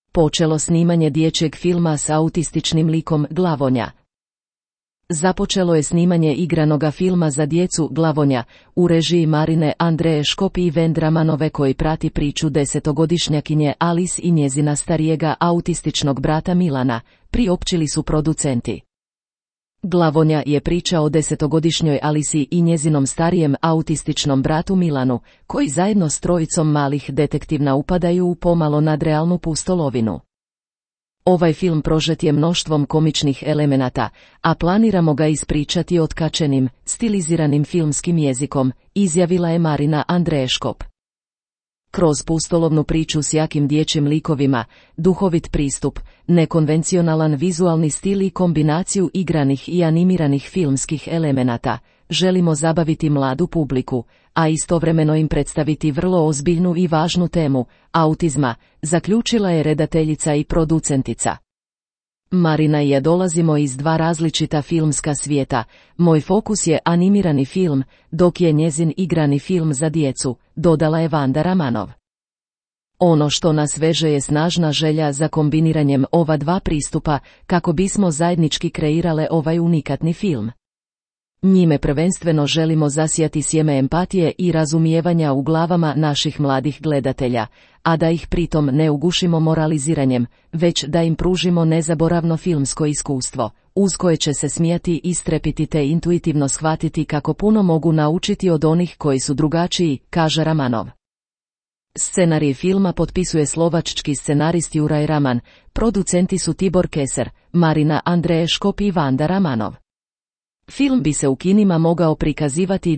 Počelo snimanje dječjeg filma s autističnim likom Glavonja. Započelo je snimanje igranoga filma za djecu Glavonja, u režiji Marine Andreje Škop i Vendramanove, koji prati priču 10-godišnjakinje Alice i njezina starijega autističnog brata Milana, priopćili su producenti. Glavonja je priča o 10-godišnjoj Alici i njezinom starijem autističnom bratu Milanu, koji zajedno s trojicom malih detektivna upadaju u pomalo nadrealnu pustolovinu. Ovaj film prožet je mnoštvom komičnih elemenata, a planiramo ga ispričati otkačenim, stiliziranim filmskim jezikom, izjavila je Marina Andreje Škop. Kroz pustolovnu priču s jakim dječjim likovima, duhovit pristup, nekonvencionalan vizualni stil i kombinaciju igranih i animiranih filmskih elemenata, želimo zabaviti mladu publiku, a istovremeno im predstaviti vrlo ozbiljnu i važnu temu, autizma, zaključila je redateljica i producentica. Marina i ja dolazimo iz dva različita filmska svijeta, moj fokus je animirani film, dok je njezin igrani film za djecu, dodala je Vanda Ramanov. Ono što nas veže je snažna želja za kombiniranjem ova dva pristupa kako bismo zajednički kreirale ovaj unikatni film. Njime prvenstveno želimo zasijati sjeme empatije i razumijevanja u glavama naših mladih gledatelja, a da ih pritom ne ugušimo moraliziranjem, već da im pružimo nezaboravno filmsko iskustvo, uz koje će se smijati i strepiti te intuitivno shvatiti kako puno mogu naučiti od onih koji su drugačiji, kaže Ramanov. Scenarij filma potpisuje slovački scenarist Juraj Raman, producenti su Tibor Keser, Marina Andreje Škop i Vanda Ramanov. Film bi se u kinima mogao prikazivati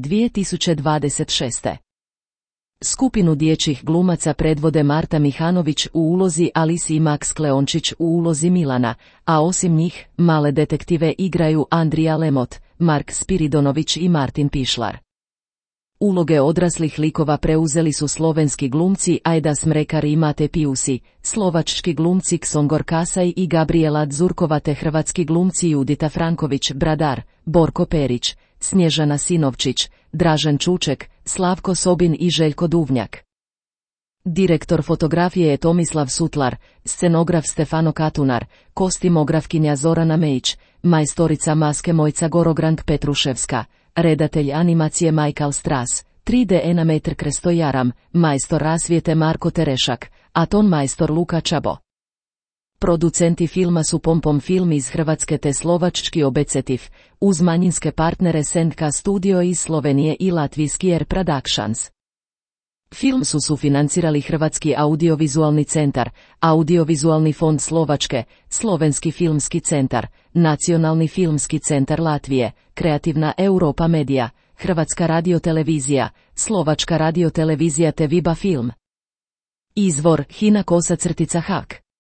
2026. Skupinu dječjih glumaca predvode Marta Mihanović u ulozi Alice i Max Kleončić u ulozi Milana, a osim njih, male detektive igraju Andrija Lemot, Mark Spiridonović i Martin Pišlar. Uloge odraslih likova preuzeli su slovenski glumci Ajda Smrekar i Mate Piusi, slovački glumci Ksongor Kasaj i Gabriela Dzurkova te hrvatski glumci Judita Franković Bradar, Borko Perić, Snježana Sinovčić, Dražen Čuček, Slavko Sobin i Željko Duvnjak. Direktor fotografije je Tomislav Sutlar, scenograf Stefano Katunar, kostimografkinja Zorana Mejić, majstorica maske Mojca Gorogrant Petruševska, redatelj animacije Michael Strass, 3D animator Kresto Jaram, majstor rasvijete Marko Terešak, a ton majstor Luka Čabo. Producenti filma su Pompom Film iz Hrvatske te slovački Obecetif, uz manjinske partnere Sendka Studio iz Slovenije i latvijski Air Productions. Film su sufinancirali Hrvatski audiovizualni centar, Audiovizualni fond Slovačke, Slovenski filmski centar, Nacionalni filmski centar Latvije, Kreativna Europa Medija, Hrvatska radiotelevizija, Slovačka radiotelevizija te Viba Film. Izvor: Hina Kosa-Hak